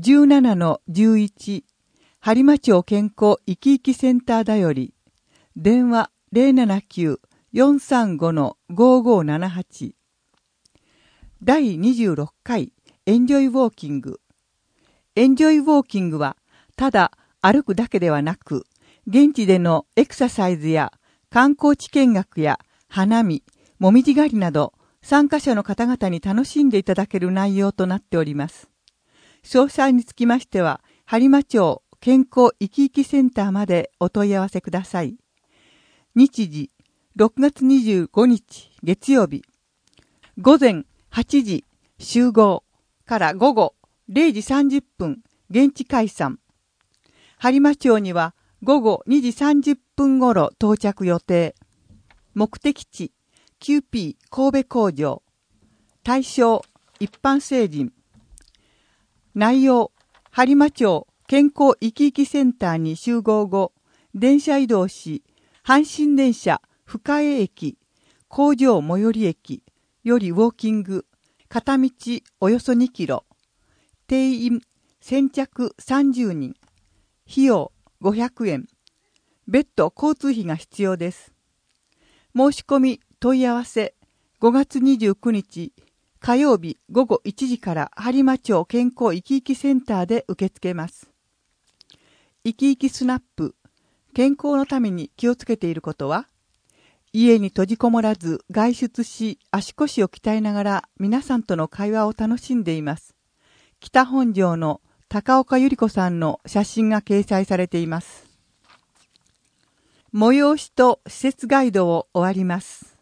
17-11播磨町健康生き生きセンターだより電話 079-435-5578 第26回エンジョイウォーキング。エンジョイウォーキングはただ歩くだけではなく、現地でのエクササイズや観光地見学や花見、もみじ狩りなど参加者の方々に楽しんでいただける内容となっております。詳細につきましては、播磨町健康生き生きセンターまでお問い合わせください。日時、6月25日月曜日、午前8時集合から午後0時30分現地解散。播磨町には午後2時30分頃到着予定。目的地、QP 神戸工場。対象、一般成人。内容、播磨町健康生き生きセンターに集合後、電車移動し、阪神電車深江駅、工場最寄り駅よりウォーキング、片道およそ2キロ。定員先着30人。費用500円。別途交通費が必要です。申し込み問い合わせ5月29日火曜日午後1時から播磨町健康生き生きセンターで受け付けます。生き生きスナップ。健康のために気をつけていることは？家に閉じこもらず外出し足腰を鍛えながら皆さんとの会話を楽しんでいます。北本庄の高岡由里子さんの写真が掲載されています。催しと施設ガイドを終わります。